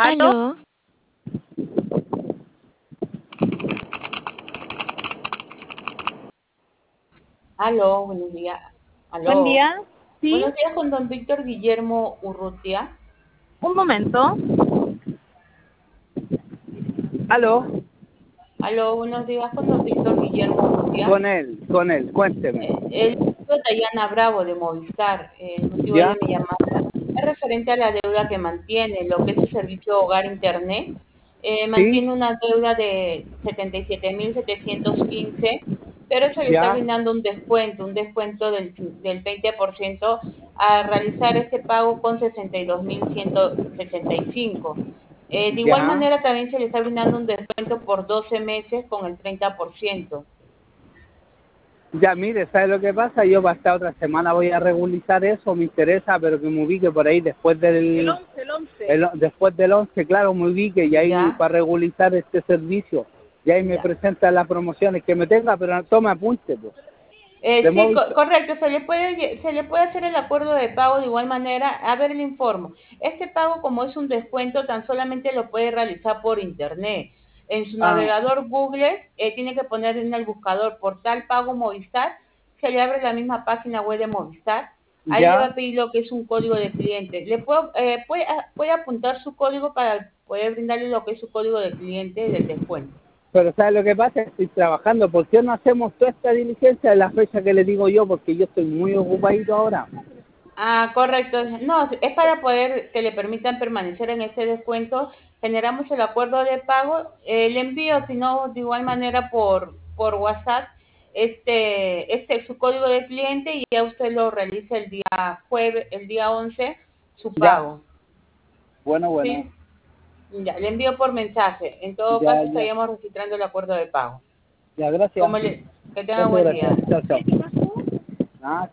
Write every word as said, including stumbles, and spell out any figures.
¿Aló? Aló, Aló, buenos días. Buen Aló. día. Sí, Buenos días con don Víctor Guillermo Urrutia. un momento. Aló, Aló, buenos días con don Víctor Guillermo Urrutia. con él, con él, cuénteme. Eh, el Dayana Bravo de Movistar, eh, el motivo ¿Ya? de mi llamada es referente a la deuda que mantiene, lo que es su servicio Hogar Internet. Eh, ¿Sí? mantiene una deuda de setenta y siete mil setecientos quince, pero se le está ¿Ya? brindando un descuento, un descuento del, del veinte por ciento a realizar este pago con sesenta y dos mil ciento sesenta y cinco. Eh, de igual ¿Ya? manera también se le está brindando un descuento por doce meses con el treinta por ciento. Ya, mire, ¿sabe lo que pasa? Yo para esta otra semana voy a regularizar eso, me interesa, pero que me ubique por ahí después del... El once, el once. el- después del once, claro, me ubique y ahí ¿Ya? para regularizar este servicio. Y ahí me Ya. presenta las promociones que me tenga, pero tome apunte, pues. Eh, De sí, móvil. co- correcto, se le puede, se le puede hacer el acuerdo de pago de igual manera. A ver, le informo. Este pago, como es un descuento, tan solamente lo puede realizar por internet. En su Ah, navegador Google, eh, tiene que poner en el buscador portal pago Movistar, se le abre la misma página web de Movistar. Ahí le va ¿ya? a pedir lo que es un código de cliente. Le puedo, eh, puede, puede apuntar su código para poder brindarle lo que es su código de cliente del descuento. Pero ¿sabe lo que pasa? Estoy trabajando. ¿Por qué no hacemos toda esta diligencia en la fecha que le digo yo? Porque yo estoy muy ocupadito ahora. Ah, correcto. No, es para poder que le permitan permanecer en este descuento. Generamos el acuerdo de pago, eh, le envío, si no, de igual manera por, por WhatsApp, este, este su código de cliente y ya usted lo realiza el día jueves, el día once, su Ya. pago. Bueno, bueno. ¿Sí? Ya, le envío por mensaje. En todo Ya, caso, ya. estaríamos registrando el acuerdo de pago. Ya, gracias. Como le, que tenga Gracias, buen gracias. día. Chao, chao. Ah,